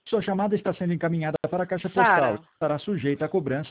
Sua chamada está sendo encaminhada para a caixa postal. Sara, Estará sujeita a cobrança